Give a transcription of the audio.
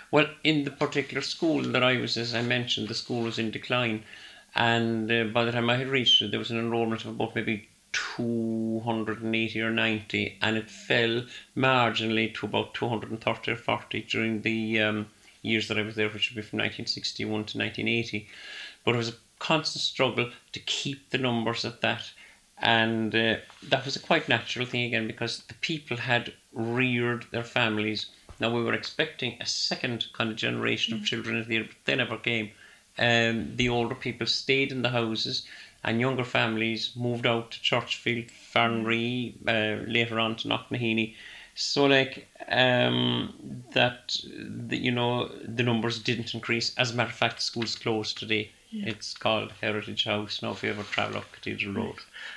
Well, in the particular school that I was, as I mentioned, the school was in decline, and by the time I had reached it, there was an enrolment of about maybe 280 or 90, and it fell marginally to about 230 or 40 during the years that I was there, which would be from 1961 to 1980. But it was a constant struggle to keep the numbers at that. And that was a quite natural thing again, because the people had reared their families. Now we were expecting a second kind of generation of children at the end, but they never came. The older people stayed in the houses, and younger families moved out to Churchfield, Farnree, later on to Knocknaheeny. So like that, the numbers didn't increase. As a matter of fact, the school's closed today. Yeah. It's called Heritage House now, if you ever travel up Cathedral Road.